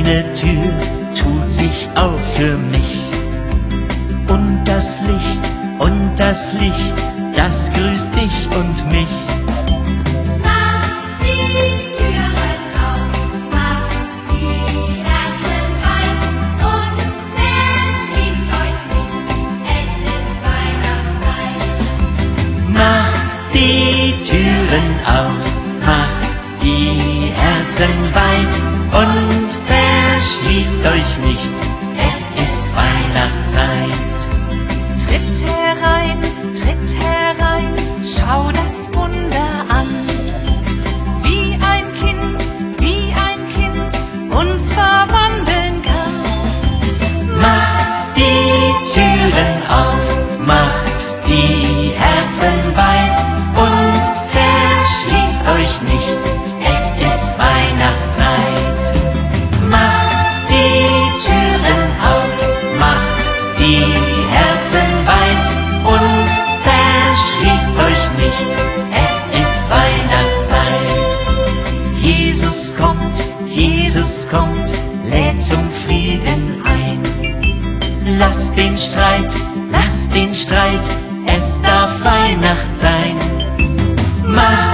Eine Tür tut sich auf für mich. Und das Licht, das grüßt dich und mich. Macht die Türen auf, macht die Herzen weit und verschließt euch nicht, es ist Weihnachtszeit. Macht die Türen auf, macht die Herzen weit und verschließt euch nicht, es ist Weihnachtszeit. Tritt herein, schau das Wunder an. Wie ein Kind uns verwandeln kann. Macht die Türen auf, macht die Herzen weit und verschließt euch nicht, es ist Weihnachtszeit. Macht die Türen auf, macht die Herzen weit und verschließt euch nicht, es ist Weihnachtszeit. Jesus kommt, lädt zum Frieden ein. Lasst den Streit, es darf Weihnacht sein. Macht